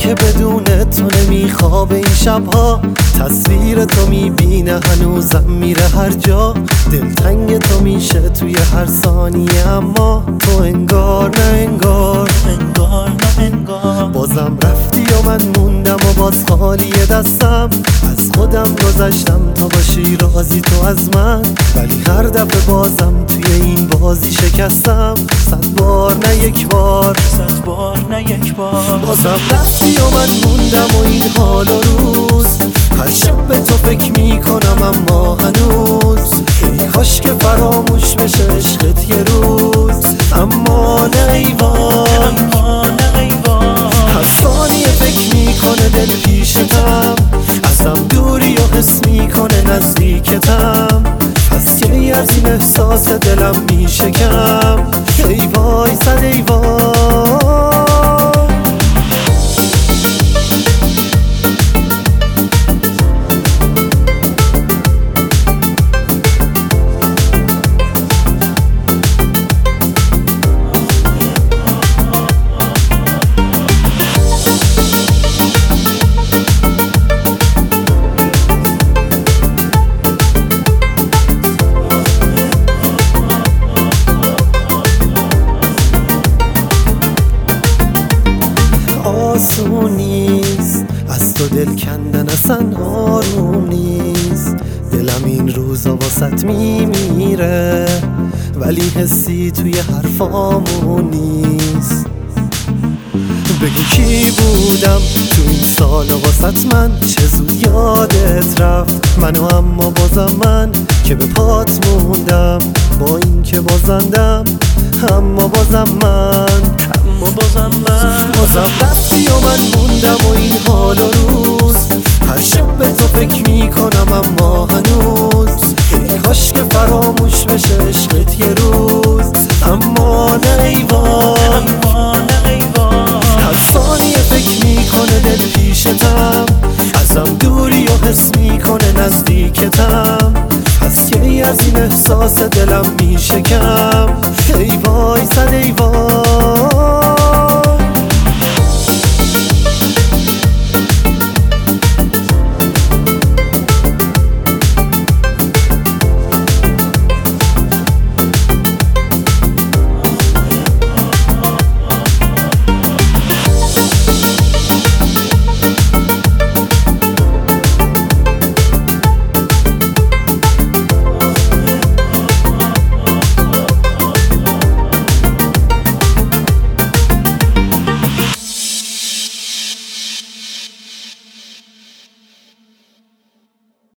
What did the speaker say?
که بدون تو نمیخوابه این شبها، تصویر تو میبینه هنوزم میره هر جا، دلتنگ تو میشه توی هر ثانیه، اما تو انگار نه انگار، انگار نه انگار. بازم رفتی و من موندم و باز خالی دستم، از خودم گذشتم تا باشی راضی تو از من، ولی هر دفعه بازم توی این بازی شکستم، 100 بار نه یک بار، 100 بار نه یک بار. بازم رفتی و من موندم و این حال و روز، هر شب به تو فکر میکنم اما هنوز، ای کاش که فراموش بشه عشقت یه روز، اما نه ای وای، اما نه ای وای. هر ثانیه فکر میکنه دل پیشتم، ازم دوری و حس میکنه نزدیکتم، پس کی از این احساس دلم میشکم، ای وای صد ای وای. آسون نیست از تو دل کندن، اصلا آروم نیست، دلم این روزا واسط میمیره، ولی حسی توی حرفامون نیست. بگو کی بودم تو این سالا واسط من، چه زود یادت رفت منو، اما بازم من که به پات موندم، با این که بازندم اما بازم من، اما بازم من. بازم رفتی و من موندم و این حال و روز، هر شب به تو فکر میکنم اما هنوز، ای کاش که فراموش بشه عشقت یه روز، اما نه ای وای، اما نه ای وای. هر ثانیه فکر میکنه دل پیشتم، ازم دوری و حس میکنه نزدیکتم، پس کی از این احساس دلم میشکم، ای وای صد ای وای.